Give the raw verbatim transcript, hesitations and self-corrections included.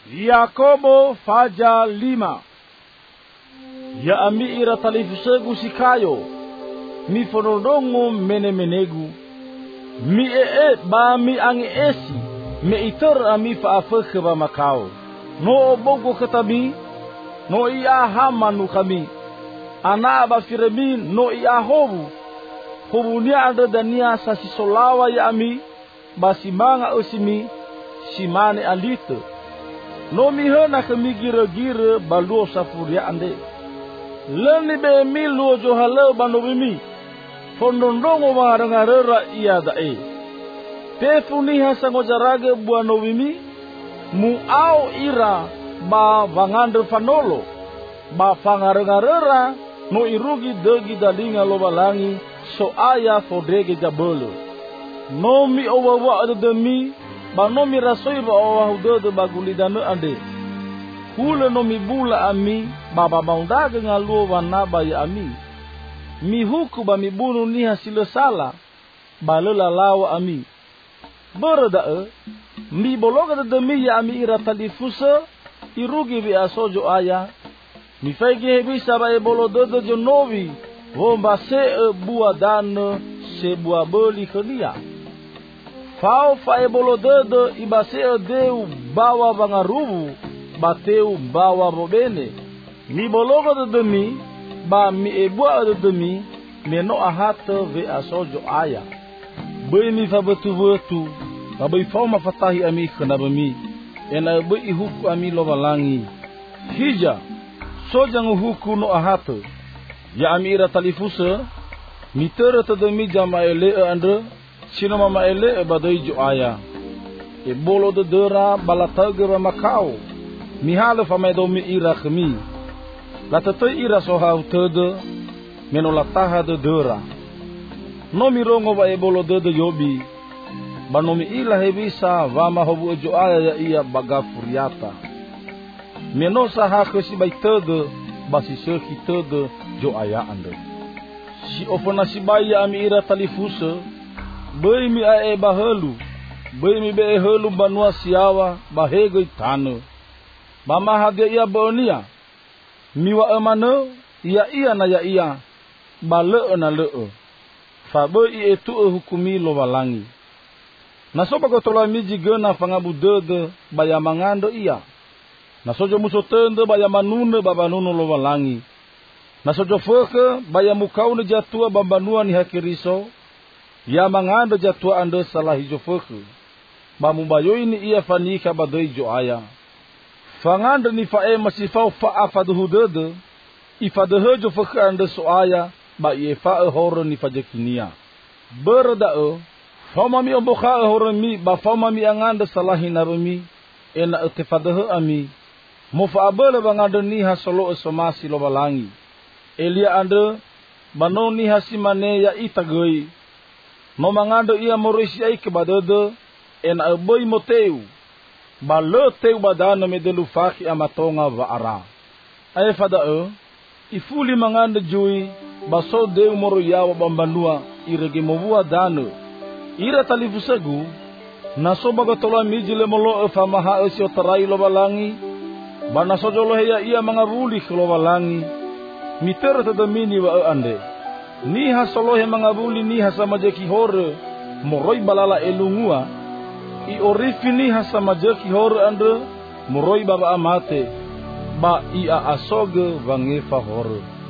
Yakobo faja lima. Ya ami ira talifusegu sikayo. Mi fonodongo mene menegu. Mi ee ba mi angi esi. Me itor ami faafeke ba makao. No obogo katabi. No iya hamanu kami. Ana ba firemi no iya hobu. Hobunia ada dania sasi solawa ya ami. Basimanga osimi. Simane alite. No mihena kami gira-gira baluo safuria ande. Leni be mi luo johale banobimi. Fondondongo marangarera iya dae. Pefuni hasango jarage buanobimi. Mu au ira ba vangandre fanolo. Ba fangarangarera no irugi degi dalinga lobalangi. So aya fodege jabolo. No mi owawa ada demi. Ba no mi rasoi ba owahudo de bagulidane ande. Hule no mi bula ami. Baba maundaga ngaluo wanaba ya ami. Mi huku ba mi bunu ni hasile sala. Ba lela lawa ami. Berda e. Mi bologa de demi ya ami ira talifusa. Irugi bi asojo aya. Mi fege hebisa ba e bolo dodo jonovi. Womba se e bua dane. Se bua boli kenia. Fau fa e bolo dodo iba se e deu bawa bangarubu. Bateu bawa bobene. Mi bologo de demi. Ba mi ebua de demi. Me no ahata ve asojo aya. Bui mi fa betu betu. Ba bui fa ma fatahi ami kenaba mi. Ena bui ihuku ami lobalangi. Hija. Soja nguhuku no ahata. Ya ami ira talifusa. Mi tere te demi jama ele e andre. Sino mama ele e badai jo aya. E bolo de dera balataga ba makao. Mi hale fa medo mi ira kemi. Lata te ira soha utede. Meno lataha de dera. No mi rongo ba e bolo de de yobi. Ba no mi ila hebisa. Vama hobu e jo aya ya iya baga furiata. Meno saha kesi bai tede. Basi seki tede jo aya ande. Si ofona si bai ya mi ira talifusa. Bai mi a e bahelu. Bai mi be e helu banua siawa. Bahego itano. Bama hage ia bonia. Miwa emane. Ia ia na ya ia. Ba leo na leo. Fa bo i etu e hukumi lo walangi. Nasoba kotola miji gena fangabu dede. Baya mangando ia. Nasojo muso tende baya manune babanunu lo walangi. Nasojo feke baya mukaune jatua bambanua ni hakiriso. Ya mangando jatua ande salah hijo feke. Bamubayo ini ia fanika badai jo aya. Fanganda ni fae masifau fa'a faduhudede. Ifadehejo feke ande so aya. Ba ie fae horo ni fajekinia. Berda e. Fama mi omboka e horo mi. Ba fama mi anganda salahi narumi. Ena ete fadehe ami. Mofa abele banganda ni hasolo e somasi lobalangi. Elia ande. Bano ni hasimane ya itagoi. No mangando ia morisi ai kebadede. Ena e boi moteu. Ba le teu badana me delu faki amatonga vaara. Ae fada e. Ifuli manganda jui. Baso deu moro yawa bambanua. Irege mobua dano. Ira talifusegu. Naso bagatola mijile molo e famaha e sio tarai lobalangi. Ba naso jolo heya ia mangaruli ke lobalangi. Mitera tadamini wa e ande. Ni hasolohe mangabuli ni hasamajeki hore. Moroi balala elungua. I orifi ni hasamajeki hore ande. Moroi baba amate. Ba ia asoge vangefa hore.